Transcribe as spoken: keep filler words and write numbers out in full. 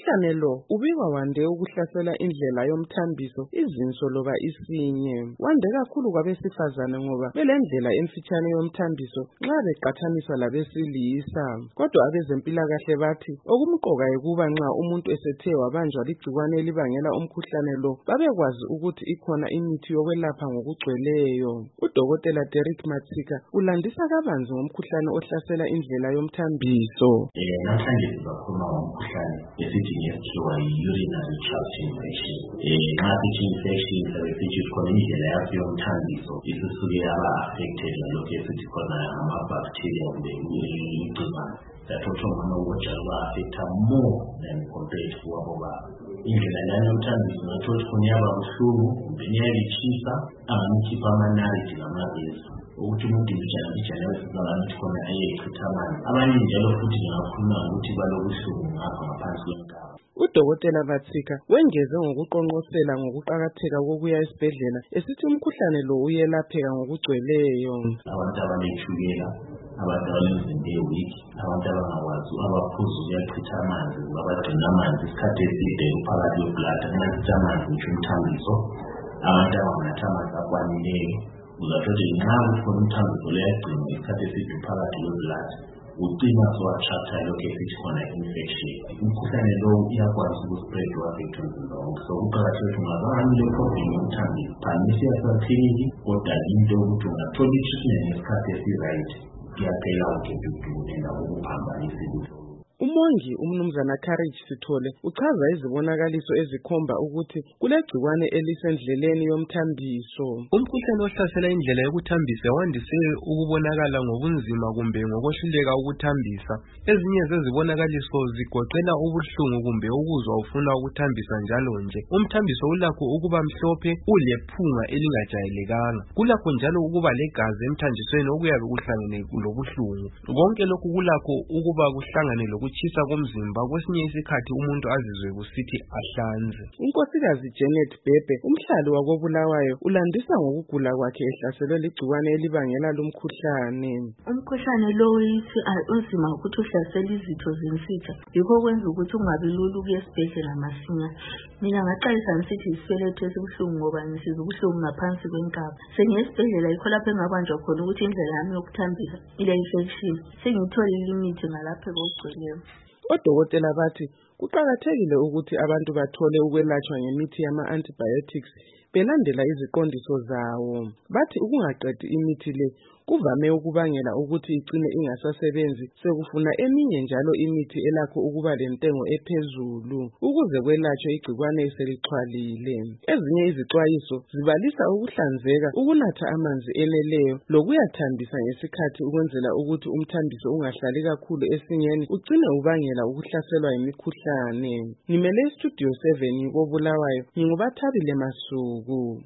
Umkhuhlane lo ubikwa wande ukuhlasela indlela yomthambiso, izinso loba isinye. Wande kakhulu kwabesifazane ngoba belendlela emfitshane yomthambiso nxa beqathaniswa labesilisa. Kodwa abezempilakahle bathi okumqoka yikuba nxa umuntu esethe wabanjwa ligcikwane elibangela umkhuhlane lo babekwazi ukuthi ikhona imithi yokwelapha ngokugcweleyo. Udokotela Derek Matsika ulandisa kabanzi ngomkhuhlane ohlasela indlela yomthambiso. Eh namhlanje sizakhuluma ngomkhuhlane esithi ngesikhiwa urinary tract infection. Eh nxa sithi infection sithi khona indlela yakho yomthambiso isusuke yaba affected ngalokho esithi khona ama-bacteria kumbe igcikwane. That also ngokuthi aba-affecta more than compared to abobaba. Indlela yayo yomthambiso nathola khona yaba buhlungu kumbe iyalitshisa angamukhipha amanarithi ngamabezi. Ukuthi umuntu njalo njalo wesizalwane khona ayechitha amanzi. Abanye njalo futhi ngakhuluma ukuthi balobuhlungu ngapha ngaphansi kwenkaba. Udokotela Matsika wengeze ngokuqonqosela ngokuqakatheka kokuya esibhedlela esithi umkhuhlane lo uyelapheka ngokugcweleyo. Abantu abanetshukela, abantu abanemizimba ewiki, abantu abangakwazi abaphuza uyachitha amanzi, abagcina amanzi isikhathi eside phakathi kweblood nxa amanzi ngisho umthambiso, abantu abangatha amanzi akwanileyo. Uzathola nxa ufuna umthambiso leyagcina isikhathi eside phakathi kweblood ucina sowa-attracta lokho esithi khona infection. Umkhuhlane lo uyakwazi ukuspread wa-affect umzimba wonke. So kuqakathekile ungazange ile problem yomthambiso phamisa yasakliniki kodwa into yokuthi ungathola i-treatment ngesikhathi esi-right kuyaphela ukedudu enda ukuphambanisa ukuthi Umongi umnumzana Courage Sithole uchaza izibonakaliso ezikhomba ukuthi kulegcikwane elisendleleni yomthambiso. Umkhuhlane ohlasela indlela yokuthambisa wandise ukubonakala ngobunzima kumbe ngokwehluleka ukuthambisa. Ezinye zezibonakaliso zigoqela ubuhlungu kumbe ukuzwa ufuna ukuthambisa njalo nje. Umthambiso ulakho ukuba mhlophe ulephunga elingajayelekanga. Kulakho njalo ukuba legazi emthanjisweni okuyabe kuhlangene lobuhlungu. Konke lokhu kulakho ukuba kuhlangane ukutshisa komzimba kwesinye isikhathi umuntu azizwe kusithi ahlanze. Unkosikazi Janet Bebe umhlali wakobulawayo ulandisa ngokugula kwakhe ehlaselwe ligcikwane elibangela lumkhuhlane. Umkhuhlane lo yithi unzima ukuthi uhlasele izitho zensitha yikho kwenza ukuthi ungabi lula ukuya esibhedlela masinya. Mina ngaxayisa ngisithi isibeletho esibuhlungu ngoba ngisizwa ubuhlungu ngaphansi kwenkaba. Sengiye esibhedlela yikho lapho engabanjwa khona ukuthi indlela yami yokuthambisa ile infection. Sengitholile imithi ngalapho kokugcweleyo. Odokotela bathi kuqakathekile ukuthi abantu bathole ukwelatshwa ngemithi yama-antibiotics belandela iziqondiso zawo. Bathi ukungaqedi imithi le kuvame ukubangela ukuthi igcine ingasasebenzi sekufuna eminye njalo imithi elakho ukuba lentengo ephezulu ukuze kwelatshwe igcikwane selixhwalile. Ezinye izixwayiso zibalisa ukuhlanzeka, ukunatha amanzi eneleyo lokuyathambisa ngesikhathi ukwenzela ukuthi umthambiso ungahlali kakhulu esinyeni ugcine ubangela ukuhlaselwa yimikhuhlane. Ngimele istudio seven kobulawayo, ngingubathabile Masuku.